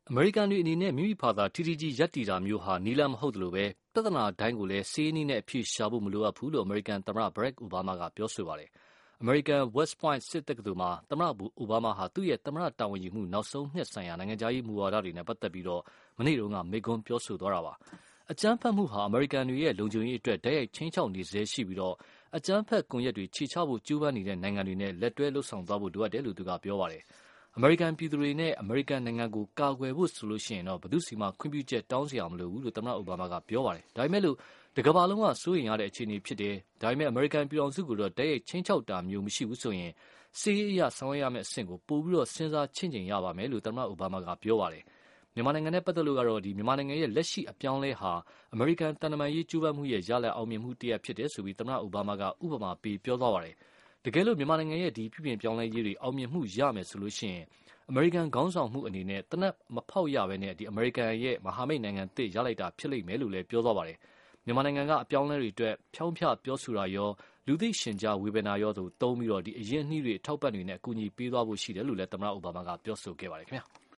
အမေရိကန်တွေအနေနဲ့မိမိဘာသာထီထီကြီးရပ်တည်တာမျိုးဟာနီလန်မဟုတ်တယ်လို့ပဲပြဿနာတိုင်းကိုလည်းစေးနည်းနဲ့အဖြေရှာဖို့မလိုအပ်ဘူးလို့အမေရိကန်သမ္မတဘရက်အိုဘားမားကပြောဆိုပါတယ်။ အမေရိကန် West Point စစ်တက္ကသိုလ်မှာသမ္မတအိုဘားမားဟာသူ့ရဲ့သမ္မတတာဝန်ယူမှုနောက်ဆုံးနှစ်ဆိုင်ရာနိုင်ငံခြားရေးမူဝါဒတွေနဲ့ပတ်သက်ပြီးမနေ့တုန်းကမိန့်ခွန်းပြောဆိုသွားတာပါ။ အကြမ်းဖက်မှုဟာအမေရိကန်တွေရဲ့လုံခြုံရေးအတွက်တိုက်ရိုက်ခြိမ်းခြောက်နေဆဲရှိပြီးအကြမ်းဖက်ကွန်ရက်တွေခြေချဖို့ကြိုးပမ်းနေတဲ့နိုင်ငံတွေနဲ့လက်တွဲလုပ်ဆောင်သွားဖို့လိုအပ်တယ်လို့သူကပြောပါတယ်။ အမေရိကန်ပြည်သူတွေနဲ့အမေရိကန်နိုင်ငံကိုကာကွယ်ဖို့ဆိုရင်ဘယ်သူ့ဆီမှခွင့်ပြုချက်တောင်းစရာမလိုဘူးလို့သမ္မတအိုဘားမားကပြောပါတယ်။ ဒါပေမဲ့လို့တကမ္ဘာလုံးကစိုးရိမ်ရတဲ့အခြေအနေဖြစ်တယ်။ဒါပေမဲ့အမေရိကန်ပြည်ထောင်စုကိုတော့တိုက်ရိုက်ခြိမ်းခြောက်တာမျိုးမရှိဘူးဆိုရင်စစ်ရေးအရဆောင်ရွက်ရမယ့်အဆင့်ကိုပိုပြီးစဉ်းစားချင့်ချိန်ရပါမယ်လို့သမ္မတအိုဘားမားကပြောပါတယ်။ မြန်မာနိုင်ငံနဲ့ပတ်သက်လို့ကတော့မြန်မာနိုင်ငံရဲ့လက်ရှိအပြောင်းအလဲဟာအမေရိကန်သံတမန်ရေးကြိုးပမ်းမှုရဲ့ရလဒ်အောင်မြင်မှုတရပ်ဖြစ်တယ်ဆိုပြီးသမ္မတအိုဘားမားကဥပမာပေးပြောသွားပါတယ်။ တကယ်လို့မြန်မာနိုင်ငံရဲ့ဒီပြုပြင်ပြောင်းလဲရေးတွေအောင်မြင်မှုရမယ်ဆိုရင်အမေရိကန်ခေါင်းဆောင်မှုအနေနဲ့သေနတ်မဖောက်ရဘဲအမေရိကန်ရဲ့မဟာမိတ်နိုင်ငံသစ်ရလိုက်တာဖြစ်လိမ့်မယ်လို့လည်းပြောသွားပါတယ်။ မြန်မာနိုင်ငံကအပြောင်းအလဲတွေအတွက်ဖြောင်းဖျပြောဆိုတာရောလူသိရှင်ကြားဝေဖန်တာရောသုံးပြီးအရင်းအနှီးတွေအထောက်အပံ့တွေနဲ့အကူအညီပေးသွားဖို့ရှိတယ်လို့လည်းသမ္မတအိုဘားမားကပြောဆိုခဲ့ပါတယ်ခင်ဗျာ။